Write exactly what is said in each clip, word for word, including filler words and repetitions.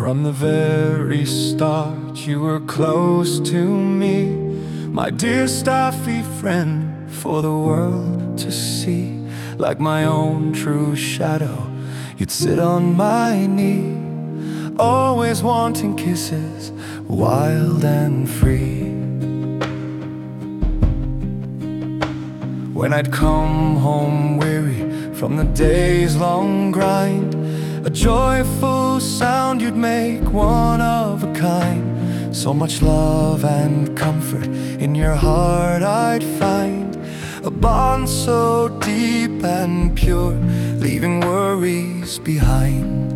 From the very start, you were close to me, my dear staffy friend, for the world to see. Like my own true shadow, you'd sit on my knee, always wanting kisses, wild and free. When I'd come home weary from the day's long grind, a joyful sound you'd make, one of a kind. So much love and comfort in your heart I'd find, a bond so deep and pure, leaving worries behind.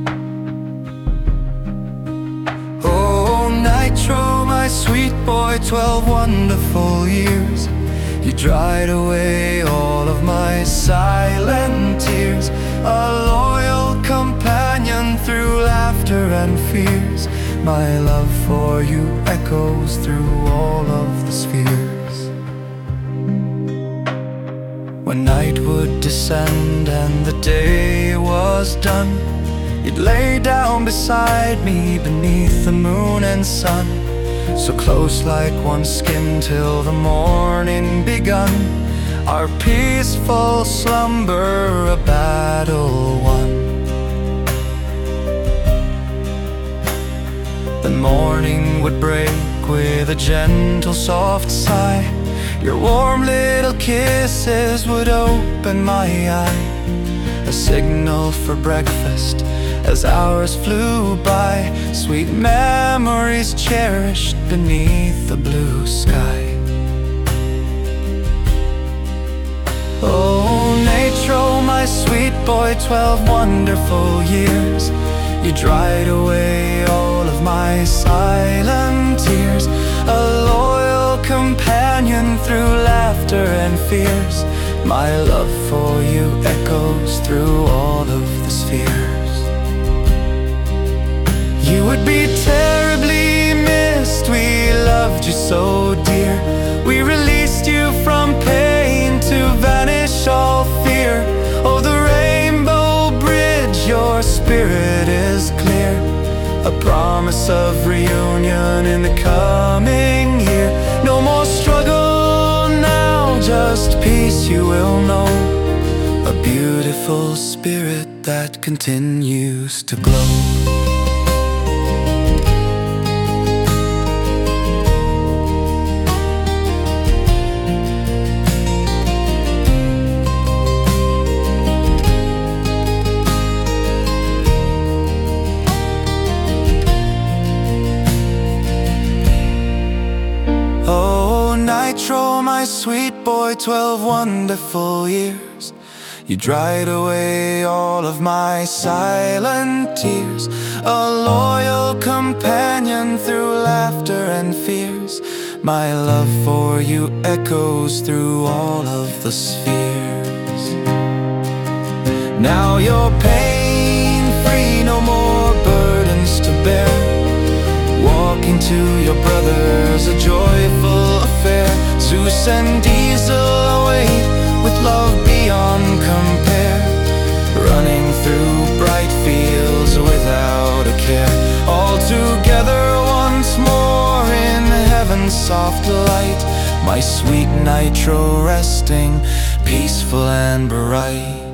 Oh, Nitro, my sweet boy, twelve wonderful years. You dried away all of my silent tears, a loyal companion through laughter and fears. My love for you echoes through all of the spheres. When night would descend and the day was done, you'd lay down beside me beneath the moon and sun, so close like one skin till the morning begun, our peaceful slumber a battle won. The morning would break with a gentle soft sigh, your warm little kisses would open my eye, a signal for breakfast as hours flew by, sweet memories cherished beneath the blue sky. Oh, Nitro, my sweet boy, twelve wonderful years. You dried away all of my silent tears, a loyal companion through laughter and fears. My love for you echoes through all of the spheres. You would be terribly missed, we loved you so dear. We released you from pain to vanish all fear. Oh, the rainbow bridge, your spirit is clear, a promise of reunion in the coming year. No more struggle now, just peace you will know, a beautiful spirit that continues to glow. Nitro, my sweet boy, twelve wonderful years. You dried away all of my silent tears, a loyal companion through laughter and fears. My love for you echoes through all of the spheres. Now you're pain-free, no more burdens to bear. Walking to your brothers, a joyful affair. Zeus and Diesel await with love beyond compare, running through bright fields without a care. All together once more in heaven's soft light, my sweet Nitro resting, peaceful and bright.